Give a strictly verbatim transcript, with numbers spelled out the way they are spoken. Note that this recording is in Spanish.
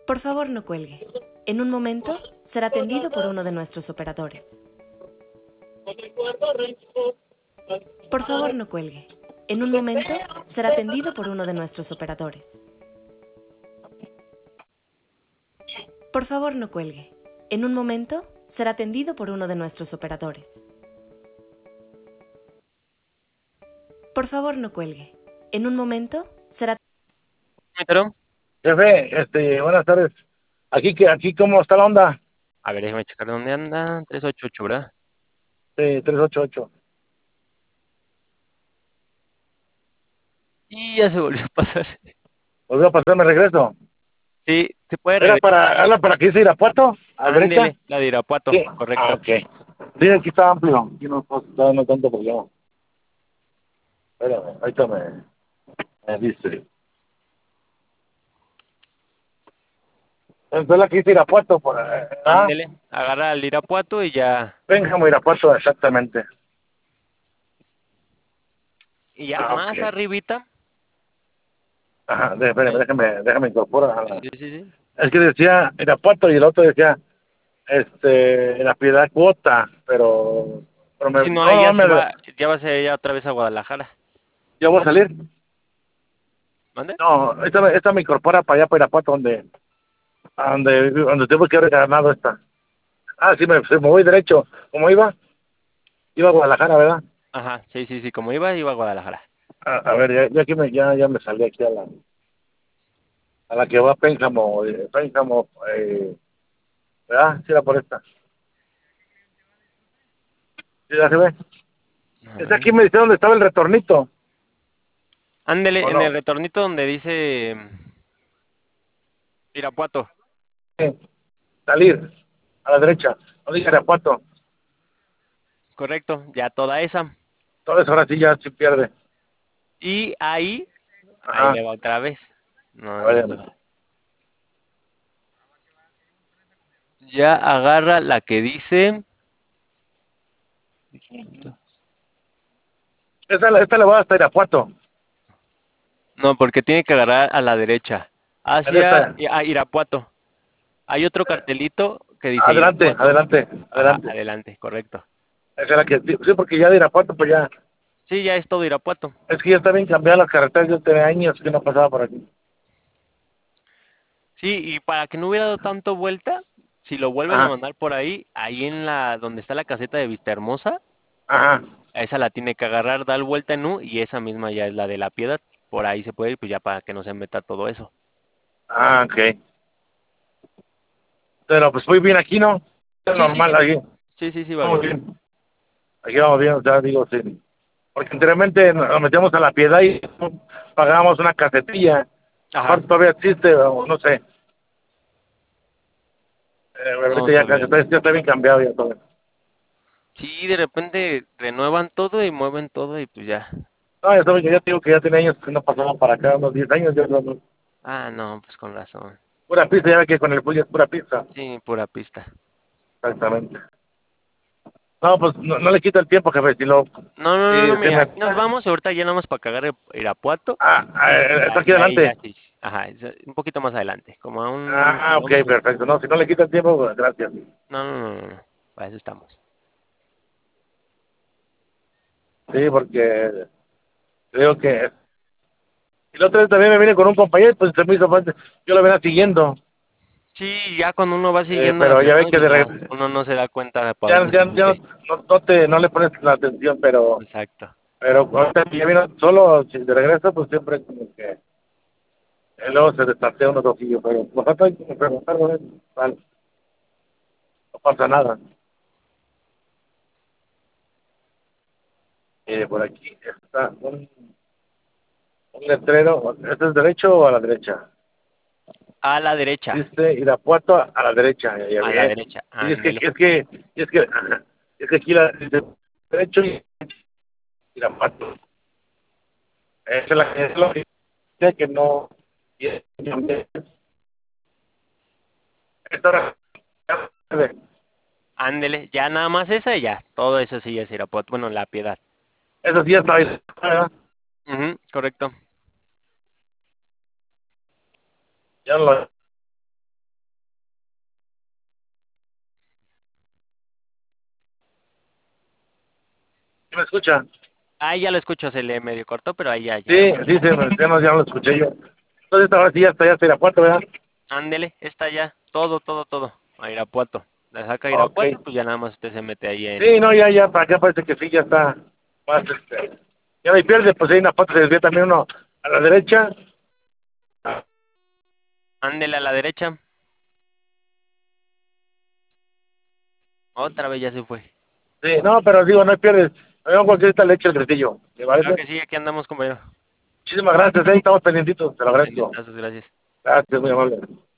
Por favor, no cuelgue. En un momento será atendido por uno de nuestros operadores. Por favor, no cuelgue. En un momento será atendido por uno de nuestros operadores. Por favor, no cuelgue. En un momento será atendido por uno de nuestros operadores. Por favor, no cuelgue. En un momento será... ¿Pero? Jefe, este, buenas tardes. Aquí, que aquí, ¿cómo está la onda? A ver, déjame checar dónde anda. trescientos ochenta y ocho, ¿verdad? Sí, tres ocho ocho. Y ya se volvió a pasar. Volvió a pasarme regreso. Sí, se puede ¿Era regresar. para, era para que hice Irapuato? ¿A la derecha? Ándele, la de Irapuato, Sí. Ah, correcto. ok. Sí, aquí está amplio. Aquí no, no, no hay tanto problema. Espérame, ahorita me, me dice. Entonces la que hice Irapuato, por, eh, ¿ah? Ándele, agarra al Irapuato y ya. Pénjamo Irapuato, exactamente. Y ya Ah, ok. más arribita. Ajá, de- espérame, Ahí. déjame, déjame incorporar. a Sí, la- sí, sí, sí. Es que decía Irapuato y el otro decía, este, la Piedad Cuota, pero, pero me, Si no, ahí no, ya no, se me, va, ya va a ser ya otra vez a Guadalajara. yo voy a salir. ¿Mande? No, esta, me- esta me incorpora para allá, para Irapuato, donde, a donde, donde tengo que haber ganado esta. Ah, sí, me, sí, me voy derecho. ¿Cómo iba? Iba a Guadalajara, ¿verdad? Ajá, sí, sí, sí, como iba, iba a Guadalajara. A, a ver, ya, ya, aquí me, ya, ya me salí aquí a la, a la que va a Pénjamo, eh, Pénjamo, eh, ¿verdad? Sí, era por esta. Sí, ya se ve. A Es ver. aquí me dice dónde estaba el retornito, Ándele, ¿o en el no? retornito donde dice Irapuato. Sí, salir, a la derecha. No diga Irapuato. Correcto, ya toda esa. Todo eso ahora sí ya se pierde. Y ahí, ahí Ajá. le va otra vez. No, A no, ver, no. Ya agarra la que dice. esta, esta le va hasta Irapuato. No, porque tiene que agarrar a la derecha. En Hacia esta, a Irapuato. Hay otro cartelito que dice adelante, Irapuato. adelante, Ajá, adelante. adelante, correcto. Esa es la que, sí, porque ya de Irapuato, pues ya, Sí, ya es todo Irapuato. es que ya está bien cambiadas las carreteras, yo tenía años que no pasaba por aquí. Sí, y para que no hubiera dado tanto vuelta, si lo vuelven a Ajá, mandar por ahí, ahí en la donde está la caseta de Vista Hermosa, ajá, a esa la tiene que agarrar, dar vuelta en U y esa misma ya es la de la Piedad. Por ahí se puede ir, pues ya para que no se meta todo eso. ah, ok. Pero pues muy bien aquí, ¿no? Es Sí, sí, normal, aquí, sí, sí, sí, va vamos bien. bien. Aquí vamos bien, o sea, digo, sí. Porque anteriormente nos nos metíamos a la piedad y pagábamos una casetilla. Ajá. Aparte todavía existe, o no sé. Eh, No ahorita ya, casi- sabría. está, ya está bien cambiado ya todo. Sí, de repente renuevan todo y mueven todo y pues ya. No, ya saben que ya te digo que ya tenía años que no pasaba para acá, unos diez años, ya no, Ah, no, pues con razón. pura pista, ya ve que con el Puya es pura pista. Sí, pura pista. Exactamente. No, pues no, no le quito el tiempo, jefe, si lo, No, no, no, no, si se mira, me... aquí nos vamos y ahorita ya nada más para cagar el Irapuato Ah, ah, y eh, está ya, aquí y ahí ya adelante. sí. Ajá, es, eh, un poquito más adelante, como a un, Ah, ok, vamos un, perfecto. No, si no le quita el tiempo, pues, gracias. no, no, no, no, no, para eso estamos. Sí, porque creo que... Y la otra vez también me vine con un compañero, pues se me hizo fácil. Yo lo venía siguiendo. Sí, ya cuando uno va Eh, siguiendo a las pero ya ve personas, que pues de ya, re- uno no se da cuenta de para ya, dónde se ya, ya mete. no, no te, no le pones la atención, pero Exacto. pero ahorita que ya vino solo, si de regreso, pues siempre como que eh, luego se destartea unos ojillos, pero nosotros hay que preguntar, ¿no? Vale, no pasa nada. Eh, por aquí está un, un letrero, ¿este es derecho o a la derecha? A la derecha, Dice Irapuato a la derecha, ya, ya a la bien. derecha, Y es que, ándele. es que, es que, ajá, es que aquí la dice derecho y Irapuato. Esa es la que es lo que dice que no. Y es- esta hora- Ándele, ya nada más esa y ya. Todo eso sí es Irapuato. Bueno, la Piedad. Eso sí ya está ahí, ¿verdad? Ujú, correcto. Ya no lo escucha? Ahí ya lo escucho, se le medio cortó, pero ahí ya, ya. Sí, sí, se me- ya no, ya no lo escuché yo. Entonces ahora sí ya está, ya está Irapuato, ¿verdad? Ándele, está ya, todo, todo, todo, a Irapuato. La saca a Ok. Irapuato, pues ya nada más usted se mete ahí en... Sí, no, ya, ya, para acá parece que sí, ya está más, este, ya no hay pierde, pues ahí en Irapuato se desvía también uno a la derecha. Ándele a la derecha. Otra vez ya se fue. Sí, no, pero digo, no hay pierde. A mí cualquier esta leche el gretillo, ¿te Claro parece? que sí, aquí andamos, compañero. Muchísimas gracias, ahí estamos pendientitos, te lo agradezco. Pendientazos, gracias. Gracias, muy amable.